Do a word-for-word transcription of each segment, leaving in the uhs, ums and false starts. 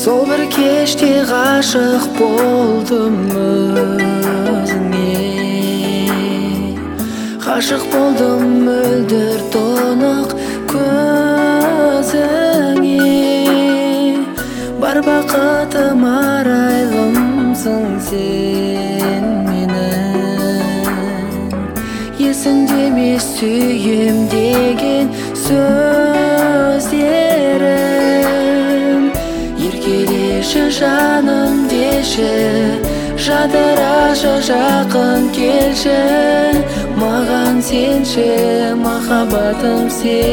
Сол бір кеште ғашық болдым өзіңе, ғашық болдым мөлдір тұнық көзіңе. Бар бақытым арайлымсың сен менің, есіңде ме сүйем деген сөздерім. Еркелеші жаным деші, жадырашы жақын келші, маған сенші махаббатым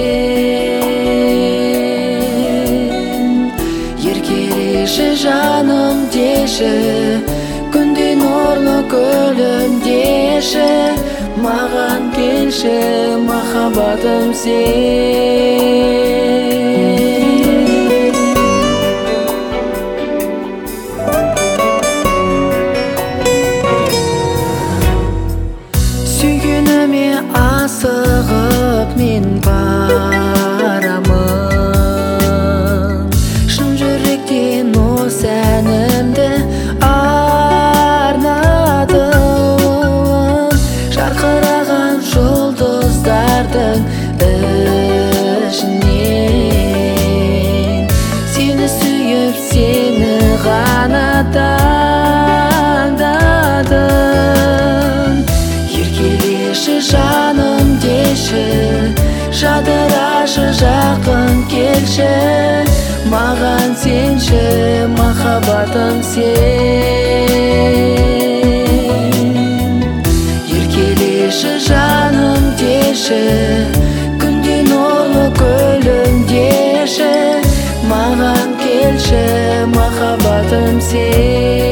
сен. Еркелеші жаным деші, күнде нұрлы гүлім деші, маған келші махаббатым сен. Сүйгеніме асығып мен барамын, шын жүректен осы әнімді арнадым. Жарқыраған жұлдыздардың ішінен сені сүйіп сені ғана таңдадым. Еркелеші жаным деші, жадырашы жақын келші, маған сенші махаббатым сен. Еркелеші жаным деші, күнде нұрлы гүлім деші, маған келші махаббатым сен.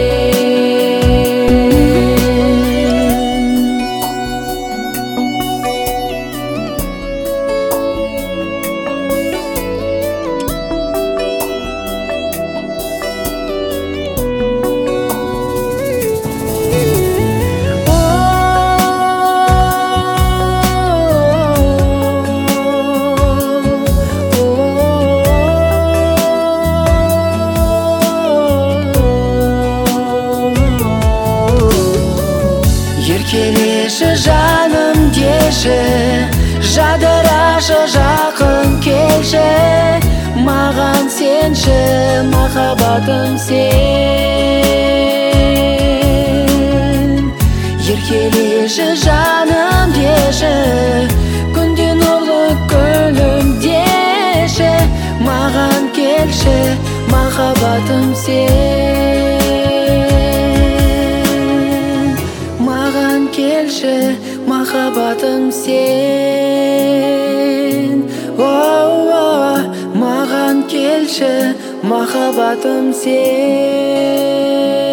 Еркелеші жаным деші, жадырашы жақын келші, маған сенші махаббатым сен. Еркелеші жаным деші, күнде нұрлы гүлім деші, маған келші махаббатым сен. Келші махаббатым сен. О-о, маған келші махаббатым сен.